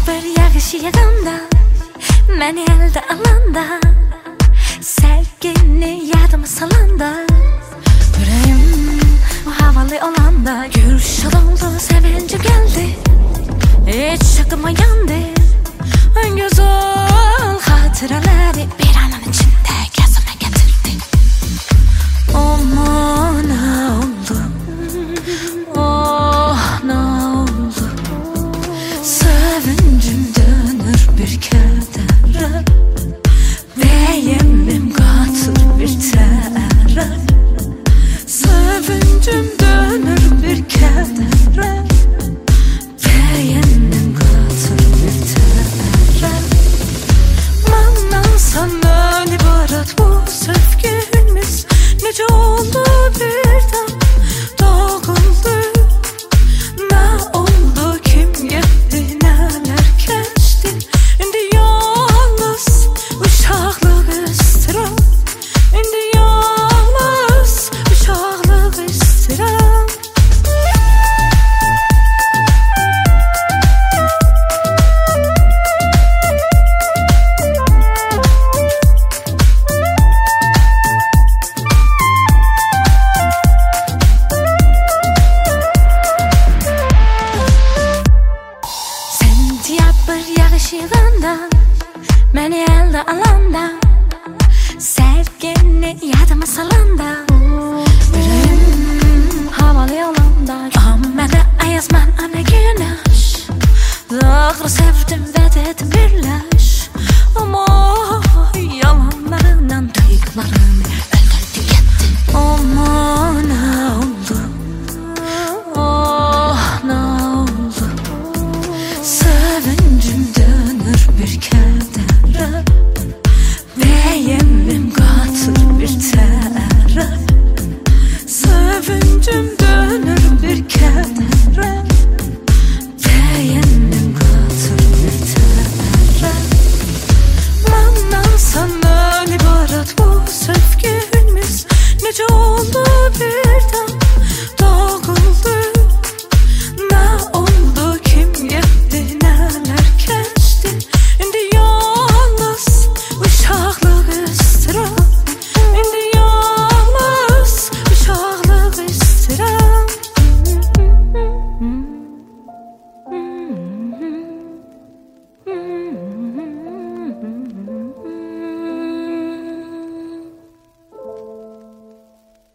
bir yağış yağanda, məni əldə alanda, sevgini yadıma salanda, yüreğim havalı olanda, gülüşü doldu, sevincim geldi, hiç şakıma yandı. En güzel hatıraları bir anın içinde gözüme getirdi. Aman ne oldu, oh ne oldu, sevincim dönür bir kedere, beyimim katır bir tere, sevincim dönür bir kedere, beyimim katır bir tere. Benden sana ibaret bu sevgimiz, nece oldu birden dağıldı. Ne oldu, kim gitti, neler geçti. İndi yalnız uşaqlıq istirəm, İndi yalnız uşaqlıq istirəm. Bir yağış yığanda, məni əldə alanda, sevgini yadıma salanda, yüreğim havalı olanda, mənə ayaz, mən ana güneş, doğru sevdim və dedim birləş, ama yalanlarından duygularımı